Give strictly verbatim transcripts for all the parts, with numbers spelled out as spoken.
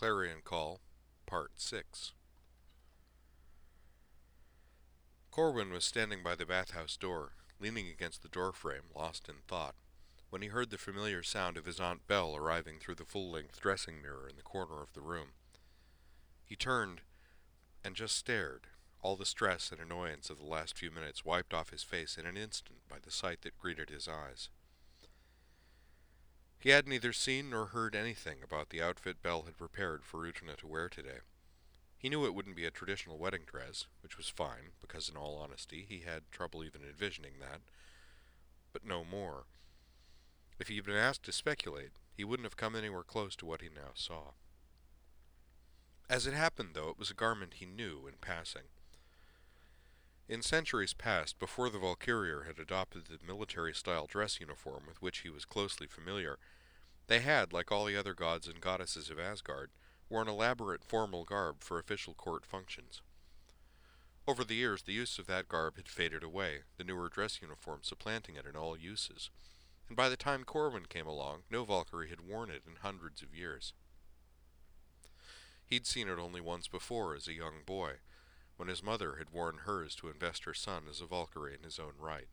Clarion Call, Part six. Corwin was standing by the bathhouse door, leaning against the doorframe, lost in thought, when he heard the familiar sound of his Aunt Belle arriving through the full-length dressing mirror in the corner of the room. He turned and just stared, all the stress and annoyance of the last few minutes wiped off his face in an instant by the sight that greeted his eyes. He had neither seen nor heard anything about the outfit Belle had prepared for Utena to wear today. He knew it wouldn't be a traditional wedding dress, which was fine, because in all honesty he had trouble even envisioning that, but no more. If he had been asked to speculate, he wouldn't have come anywhere close to what he now saw. As it happened, though, it was a garment he knew in passing. In centuries past, before the Valkyrier had adopted the military-style dress uniform with which he was closely familiar, they had, like all the other gods and goddesses of Asgard, worn elaborate formal garb for official court functions. Over the years, the use of that garb had faded away, the newer dress uniform supplanting it in all uses, and by the time Corwin came along, no Valkyrie had worn it in hundreds of years. He'd seen it only once before as a young boy, when his mother had worn hers to invest her son as a Valkyrie in his own right.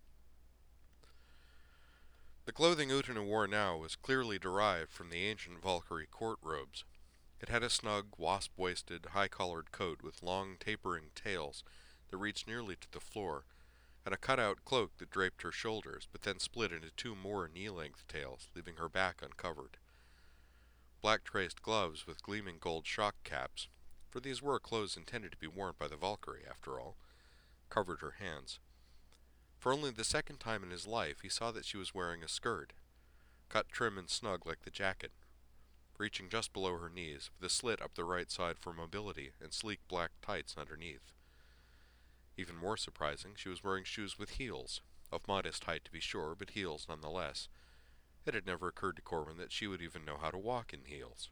The clothing Utena wore now was clearly derived from the ancient Valkyrie court robes. It had a snug, wasp-waisted, high-collared coat with long, tapering tails that reached nearly to the floor, and a cut-out cloak that draped her shoulders, but then split into two more knee-length tails, leaving her back uncovered. Black-traced gloves with gleaming gold shock caps, for these were clothes intended to be worn by the Valkyrie, after all, covered her hands. For only the second time in his life he saw that she was wearing a skirt, cut trim and snug like the jacket, reaching just below her knees, with a slit up the right side for mobility and sleek black tights underneath. Even more surprising, she was wearing shoes with heels, of modest height to be sure, but heels nonetheless. It had never occurred to Corwin that she would even know how to walk in heels.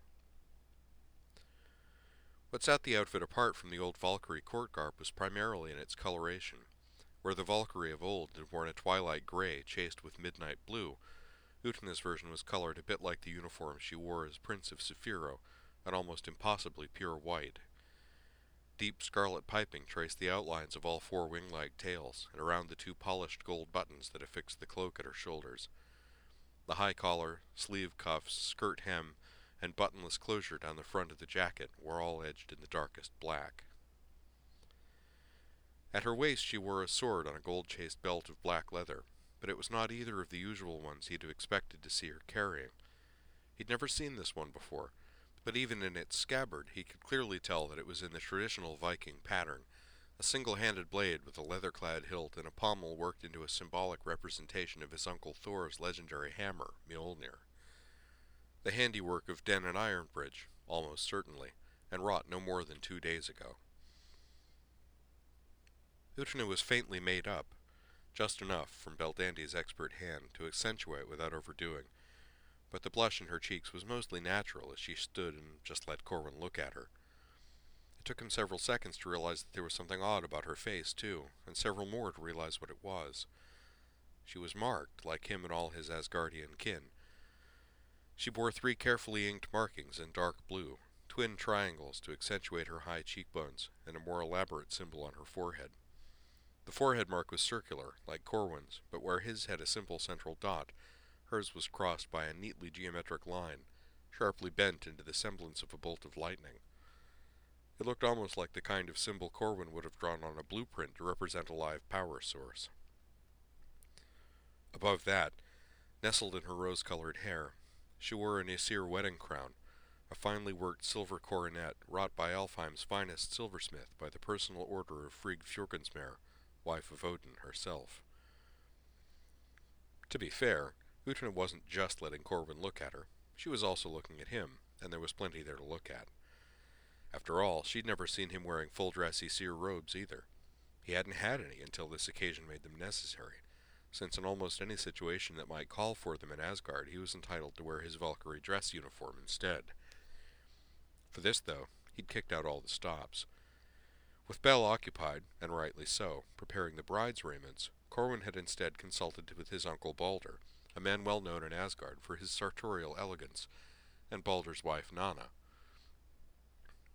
What set the outfit apart from the old Valkyrie court garb was primarily in its coloration. Where the Valkyrie of old had worn a twilight gray chased with midnight blue, Utena's version was colored a bit like the uniform she wore as Prince of Saphiro, an almost impossibly pure white. Deep scarlet piping traced the outlines of all four wing-like tails, and around the two polished gold buttons that affixed the cloak at her shoulders. The high collar, sleeve cuffs, skirt hem, and buttonless closure down the front of the jacket were all edged in the darkest black. At her waist she wore a sword on a gold-chased belt of black leather, but it was not either of the usual ones he'd have expected to see her carrying. He'd never seen this one before, but even in its scabbard he could clearly tell that it was in the traditional Viking pattern, a single-handed blade with a leather-clad hilt and a pommel worked into a symbolic representation of his uncle Thor's legendary hammer, Mjolnir. The handiwork of Den and Ironbridge, almost certainly, and wrought no more than two days ago. Utena was faintly made up, just enough from Beldandi's expert hand to accentuate without overdoing, but the blush in her cheeks was mostly natural as she stood and just let Corwin look at her. It took him several seconds to realize that there was something odd about her face, too, and several more to realize what it was. She was marked, like him and all his Asgardian kin. She bore three carefully inked markings in dark blue, twin triangles to accentuate her high cheekbones, and a more elaborate symbol on her forehead. The forehead mark was circular, like Corwin's, but where his had a simple central dot, hers was crossed by a neatly geometric line, sharply bent into the semblance of a bolt of lightning. It looked almost like the kind of symbol Corwin would have drawn on a blueprint to represent a live power source. Above that, nestled in her rose-colored hair, she wore an Aesir wedding crown, a finely worked silver coronet wrought by Alfheim's finest silversmith by the personal order of Frigg Fjorgensmere, wife of Odin herself. To be fair, Utena wasn't just letting Corwin look at her. She was also looking at him, and there was plenty there to look at. After all, she'd never seen him wearing full-dress Aesir robes either. He hadn't had any until this occasion made them necessary, since in almost any situation that might call for them in Asgard he was entitled to wear his Valkyrie dress uniform instead. For this, though, he'd kicked out all the stops. With Belle occupied, and rightly so, preparing the bride's raiments, Corwin had instead consulted with his uncle Balder, a man well known in Asgard for his sartorial elegance, and Balder's wife Nanna.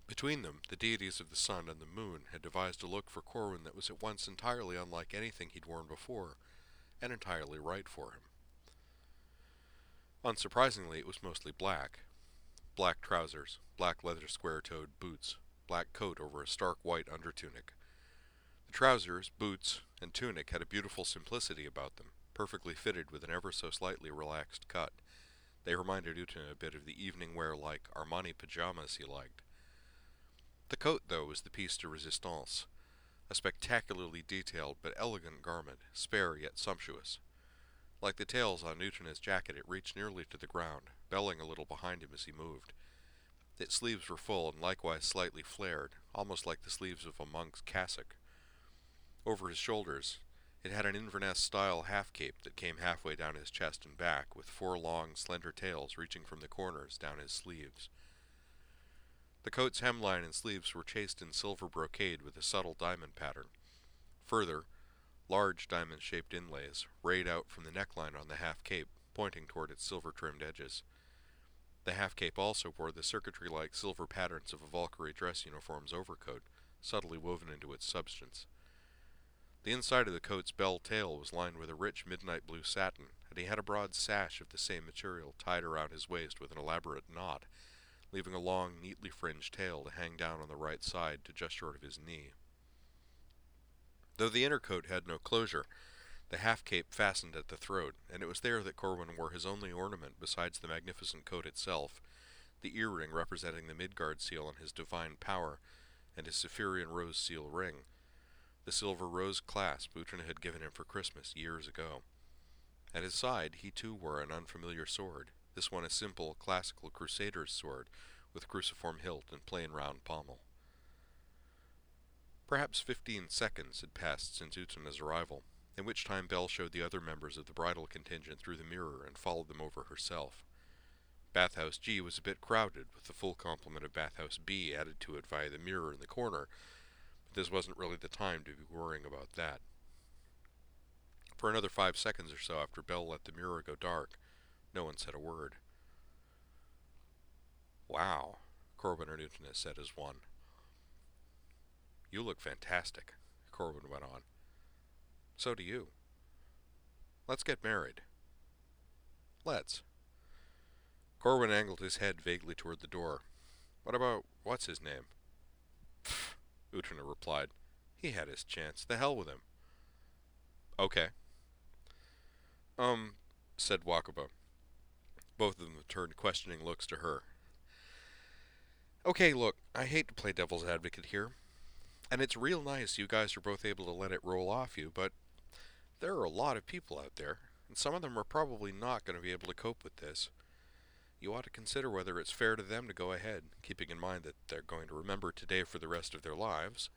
Between them, the deities of the sun and the moon had devised a look for Corwin that was at once entirely unlike anything he'd worn before, and entirely right for him. Unsurprisingly, it was mostly black. Black trousers, black leather square-toed boots, black coat over a stark white undertunic. The trousers, boots, and tunic had a beautiful simplicity about them, perfectly fitted with an ever so slightly relaxed cut. They reminded Utin a bit of the evening wear-like Armani pajamas he liked. The coat, though, was the piece de resistance, a spectacularly detailed but elegant garment, spare yet sumptuous. Like the tails on Utina's jacket, it reached nearly to the ground, belling a little behind him as he moved. Its sleeves were full and likewise slightly flared, almost like the sleeves of a monk's cassock. Over his shoulders, it had an Inverness-style half-cape that came halfway down his chest and back, with four long, slender tails reaching from the corners down his sleeves. The coat's hemline and sleeves were chased in silver brocade with a subtle diamond pattern. Further, large diamond-shaped inlays rayed out from the neckline on the half-cape, pointing toward its silver-trimmed edges. The half-cape also bore the circuitry-like silver patterns of a Valkyrie dress uniform's overcoat, subtly woven into its substance. The inside of the coat's bell tail was lined with a rich midnight blue satin, and he had a broad sash of the same material tied around his waist with an elaborate knot, leaving a long, neatly fringed tail to hang down on the right side to just short of his knee. Though the inner coat had no closure, the half-cape fastened at the throat, and it was there that Corwin wore his only ornament besides the magnificent coat itself, the earring representing the Midgard seal on his divine power, and his Saphirian rose seal ring, the silver rose clasp Utina had given him for Christmas years ago. At his side, he too wore an unfamiliar sword, this one a simple, classical crusader's sword, with cruciform hilt and plain round pommel. Perhaps fifteen seconds had passed since Utina's arrival, in which time Belle showed the other members of the bridal contingent through the mirror and followed them over herself. Bathhouse G was a bit crowded, with the full complement of Bathhouse B added to it via the mirror in the corner, but this wasn't really the time to be worrying about that. For another five seconds or so after Belle let the mirror go dark, no one said a word. "Wow," Corwin and Utina said as one. "You look fantastic," Corwin went on. "So do you. Let's get married." "Let's." Corwin angled his head vaguely toward the door. "What about what's-his-name?" "Pfft," Utina replied. "He had his chance. The hell with him." "Okay." Um, said Wakaba. Both of them turned questioning looks to her. "Okay, look, I hate to play devil's advocate here, and it's real nice you guys are both able to let it roll off you, but there are a lot of people out there, and some of them are probably not going to be able to cope with this. You ought to consider whether it's fair to them to go ahead, keeping in mind that they're going to remember today for the rest of their lives."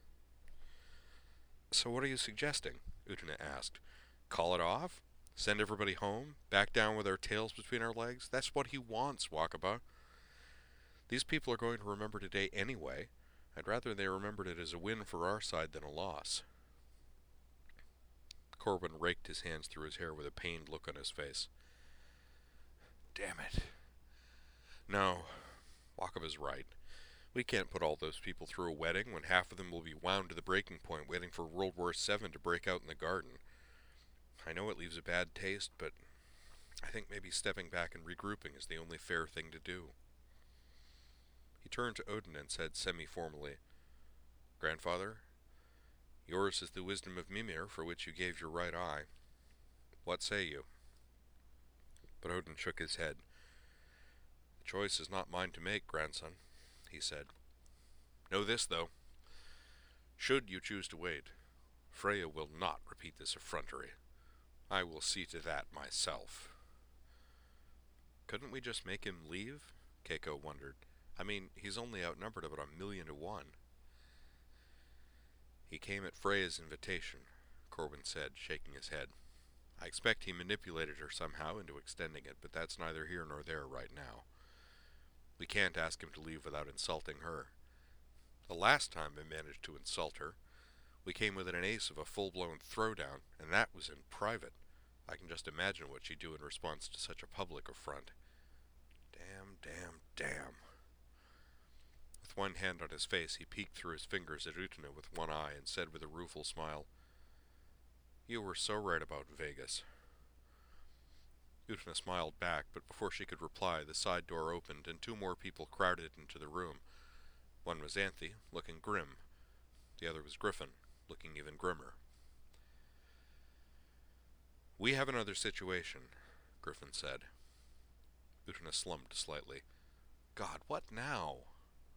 "So what are you suggesting?" Utina asked. "Call it off? Send everybody home? Back down with our tails between our legs? That's what he wants, Wakaba. These people are going to remember today anyway. I'd rather they remembered it as a win for our side than a loss." Corwin raked his hands through his hair with a pained look on his face. "Damn it. No, Wakaba's right. We can't put all those people through a wedding when half of them will be wound to the breaking point waiting for World War Seven to break out in the garden. I know it leaves a bad taste, but I think maybe stepping back and regrouping is the only fair thing to do." He turned to Odin and said semi-formally, "Grandfather, yours is the wisdom of Mimir for which you gave your right eye. What say you?" But Odin shook his head. "The choice is not mine to make, grandson," he said. "Know this, though. Should you choose to wait, Freya will not repeat this effrontery. I will see to that myself." "Couldn't we just make him leave?" Keiko wondered. "I mean, he's only outnumbered about a million to one." "He came at Freya's invitation," Corwin said, shaking his head. "I expect he manipulated her somehow into extending it, but that's neither here nor there right now. We can't ask him to leave without insulting her. The last time I managed to insult her, we came within an ace of a full-blown throwdown, and that was in private. I can just imagine what she'd do in response to such a public affront. Damn, damn, damn." With With one hand on his face, he peeked through his fingers at Utna with one eye and said with a rueful smile, "You were so right about Vegas." Utna smiled back, but before she could reply, the side door opened and two more people crowded into the room. One was Anthe, looking grim. The other was Griffin, looking even grimmer. "We have another situation," Griffin said. Utna slumped slightly. "God, what now?"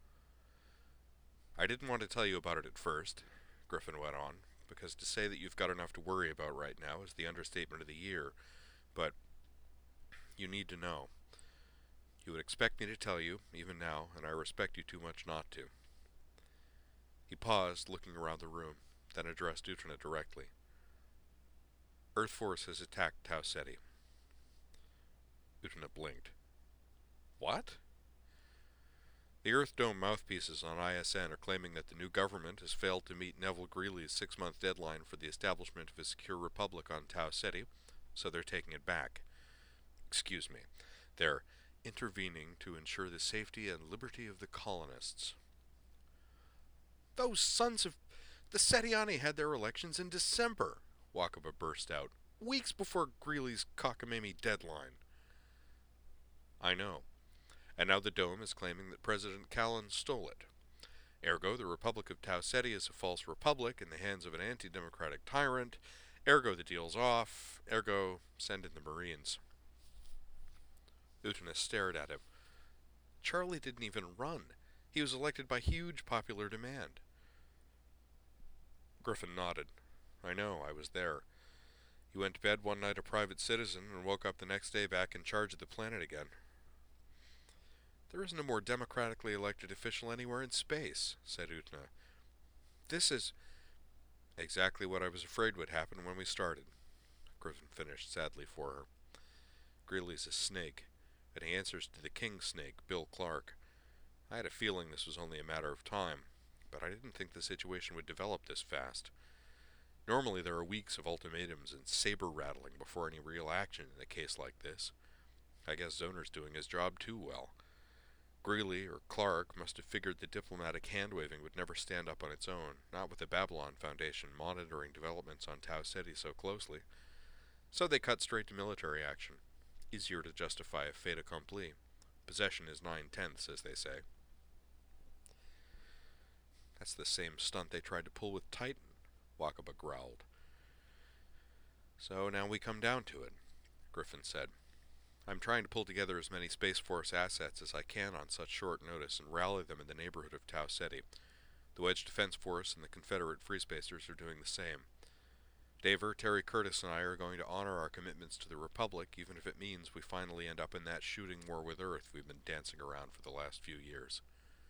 "I didn't want to tell you about it at first," Griffin went on, "because to say that you've got enough to worry about right now is the understatement of the year, but you need to know. You would expect me to tell you, even now, and I respect you too much not to." He paused, looking around the room, then addressed Utna directly. "Earth Force has attacked Tau Ceti." Utna blinked. "What?" "The Earth Dome mouthpieces on I S N are claiming that the new government has failed to meet Neville Greeley's six-month deadline for the establishment of a secure republic on Tau Ceti, so they're taking it back. Excuse me. They're intervening to ensure the safety and liberty of the colonists." "Those sons of... The Setiani had their elections in December," Wakaba burst out, "weeks before Greeley's cockamamie deadline." "I know. And now the Dome is claiming that President Callan stole it. Ergo, the Republic of Tau Ceti is a false republic in the hands of an anti-democratic tyrant. Ergo, the deal's off. Ergo, send in the Marines." Utna stared at him. "Charlie didn't even run. He was elected by huge popular demand." Griffin nodded. "I know, I was there. He went to bed one night a private citizen and woke up the next day back in charge of the planet again." "There isn't a more democratically elected official anywhere in space," said Utna. "This is..." "Exactly what I was afraid would happen when we started," Griffin finished sadly for her. "Greeley's a snake, and he answers to the king snake, Bill Clark. I had a feeling this was only a matter of time, but I didn't think the situation would develop this fast. Normally there are weeks of ultimatums and saber-rattling before any real action in a case like this. I guess Zoner's doing his job too well. Greeley or Clark must have figured that diplomatic hand-waving would never stand up on its own, not with the Babylon Foundation monitoring developments on Tau Ceti so closely. So they cut straight to military action. Easier to justify a fait accompli. Possession is nine-tenths, as they say." "That's the same stunt they tried to pull with Titan," Wakaba growled. "So now we come down to it," Griffin said. "I'm trying to pull together as many Space Force assets as I can on such short notice and rally them in the neighborhood of Tau Ceti. The Wedge Defense Force and the Confederate Free Spacers are doing the same. Daver, Terry Curtis, and I are going to honor our commitments to the Republic, even if it means we finally end up in that shooting war with Earth we've been dancing around for the last few years.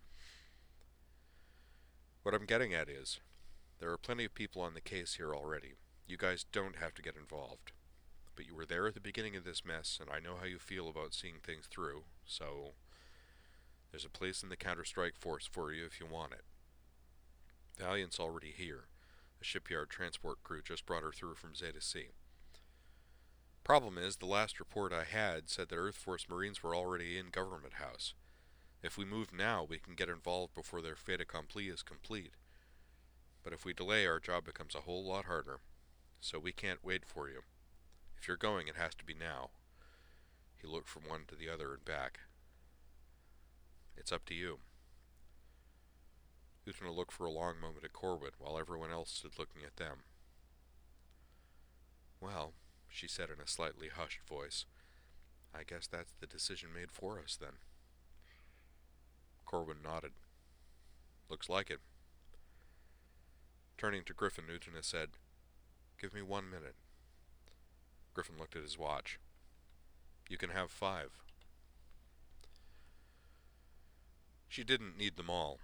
What I'm getting at is, there are plenty of people on the case here already. You guys don't have to get involved. But you were there at the beginning of this mess, and I know how you feel about seeing things through, so there's a place in the Counter-Strike Force for you if you want it. Valiant's already here. The shipyard transport crew just brought her through from Zeta C. Problem is, the last report I had said that Earth Force Marines were already in Government House. If we move now, we can get involved before their fait accompli is complete. But if we delay, our job becomes a whole lot harder. So we can't wait for you. If you're going, it has to be now." He looked from one to the other and back. "It's up to you." Utna looked for a long moment at Corwin, while everyone else stood looking at them. "Well," she said in a slightly hushed voice, "I guess that's the decision made for us, then." Corwin nodded. "Looks like it." Turning to Griffin, Utna said, "Give me one minute." Griffin looked at his watch. "You can have five." She didn't need them all.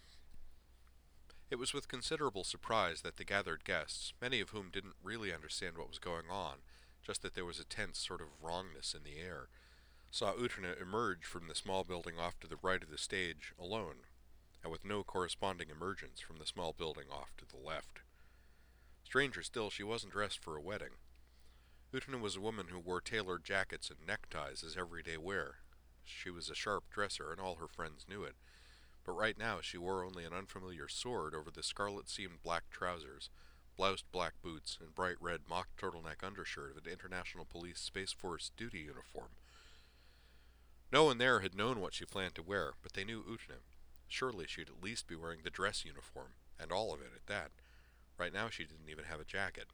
It was with considerable surprise that the gathered guests, many of whom didn't really understand what was going on, just that there was a tense sort of wrongness in the air, saw Utna emerge from the small building off to the right of the stage alone, and with no corresponding emergence from the small building off to the left. Stranger still, she wasn't dressed for a wedding. Utna was a woman who wore tailored jackets and neckties as everyday wear. She was a sharp dresser, and all her friends knew it. but right now she wore only an unfamiliar sword over the scarlet-seamed black trousers, bloused black boots, and bright red mock turtleneck undershirt of an International Police Space Force duty uniform. No one there had known what she planned to wear, but they knew Utna. Surely she'd at least be wearing the dress uniform, and all of it at that. Right now she didn't even have a jacket.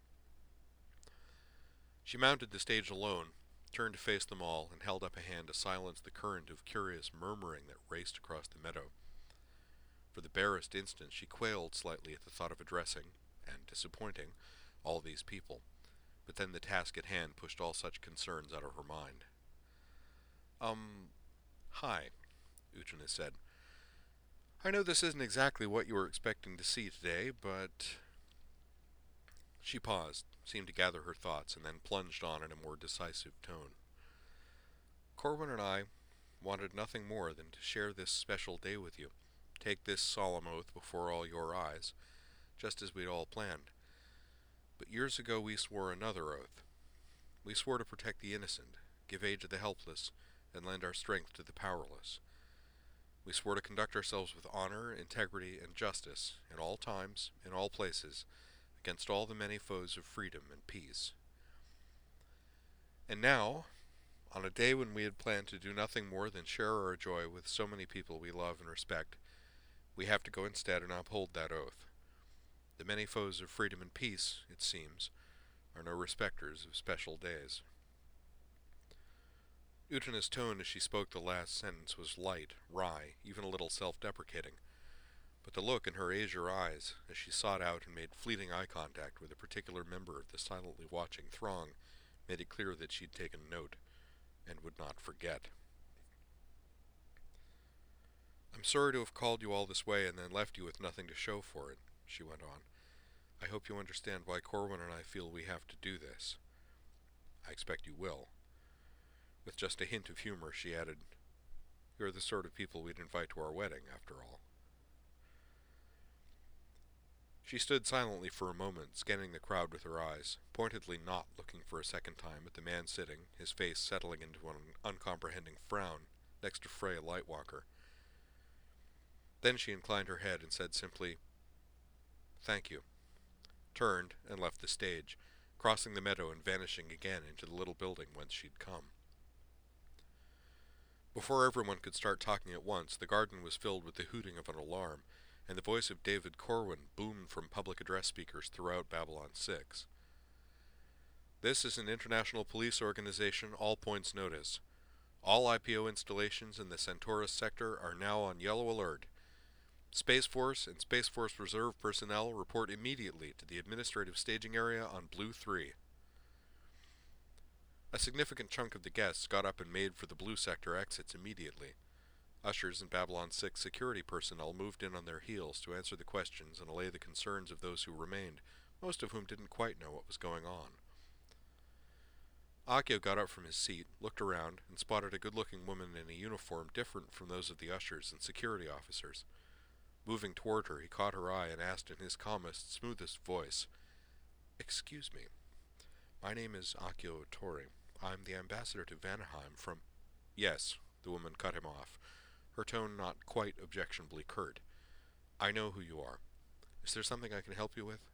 She mounted the stage alone, turned to face them all, and held up a hand to silence the current of curious murmuring that raced across the meadow. For the barest instant she quailed slightly at the thought of addressing, and disappointing, all these people, but then the task at hand pushed all such concerns out of her mind. Um, hi, Utna said. I know this isn't exactly what you were expecting to see today, but... She paused, seemed to gather her thoughts, and then plunged on in a more decisive tone. Corwin and I wanted nothing more than to share this special day with you, take this solemn oath before all your eyes, just as we'd all planned. But years ago we swore another oath. We swore to protect the innocent, give aid to the helpless, and lend our strength to the powerless. We swore to conduct ourselves with honor, integrity, and justice, in all times, in all places, against all the many foes of freedom and peace. And now, on a day when we had planned to do nothing more than share our joy with so many people we love and respect, we have to go instead and uphold that oath. The many foes of freedom and peace, it seems, are no respecters of special days. Utna's tone as she spoke the last sentence was light, wry, even a little self-deprecating. But the look in her azure eyes, as she sought out and made fleeting eye contact with a particular member of the silently watching throng, made it clear that she'd taken note, and would not forget. I'm sorry to have called you all this way and then left you with nothing to show for it, she went on. I hope you understand why Corwin and I feel we have to do this. I expect you will. With just a hint of humor, she added, You're the sort of people we'd invite to our wedding, after all. She stood silently for a moment, scanning the crowd with her eyes, pointedly not looking for a second time at the man sitting, his face settling into an uncomprehending frown, next to Freya Lightwalker. Then she inclined her head and said simply, Thank you, turned and left the stage, crossing the meadow and vanishing again into the little building whence she'd come. Before everyone could start talking at once, the garden was filled with the hooting of an alarm, and the voice of David Corwin boomed from public address speakers throughout Babylon six. This is an international police organization, all points notice. All I P O installations in the Centaurus sector are now on yellow alert. Space Force and Space Force Reserve personnel report immediately to the administrative staging area on Blue three. A significant chunk of the guests got up and made for the Blue sector exits immediately. Ushers and Babylon six security personnel moved in on their heels to answer the questions and allay the concerns of those who remained, most of whom didn't quite know what was going on. Akio got up from his seat, looked around, and spotted a good-looking woman in a uniform different from those of the ushers and security officers. Moving toward her, he caught her eye and asked in his calmest, smoothest voice, Excuse me. My name is Akio Otori. I'm the ambassador to Vanaheim from... Yes, the woman cut him off, her tone not quite objectionably curt. I know who you are. Is there something I can help you with?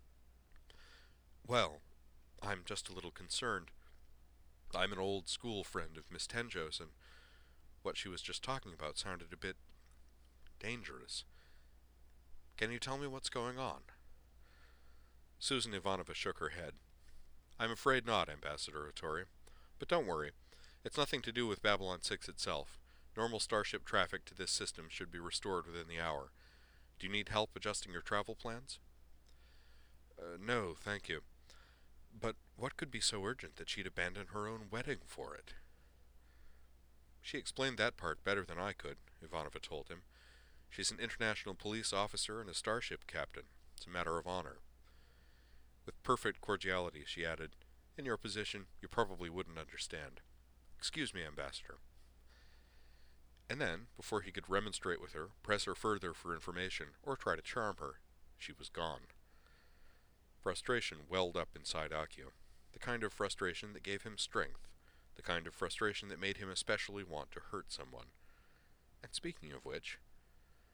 Well, I'm just a little concerned. I'm an old school friend of Miss Tenjo's, and what she was just talking about sounded a bit dangerous. Can you tell me what's going on? Susan Ivanova shook her head. I'm afraid not, Ambassador Otori. But don't worry. It's nothing to do with Babylon six itself. Normal starship traffic to this system should be restored within the hour. Do you need help adjusting your travel plans? Uh, no, thank you. But what could be so urgent that she'd abandon her own wedding for it? She explained that part better than I could, Ivanova told him. She's an international police officer and a starship captain. It's a matter of honor. With perfect cordiality, she added, In your position, you probably wouldn't understand. Excuse me, Ambassador. And then, before he could remonstrate with her, press her further for information, or try to charm her, she was gone. Frustration welled up inside Akio, the kind of frustration that gave him strength, the kind of frustration that made him especially want to hurt someone. And speaking of which,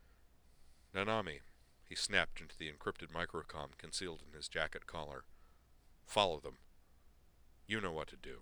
Nanami, he snapped into the encrypted microcom concealed in his jacket collar. Follow them. You know what to do.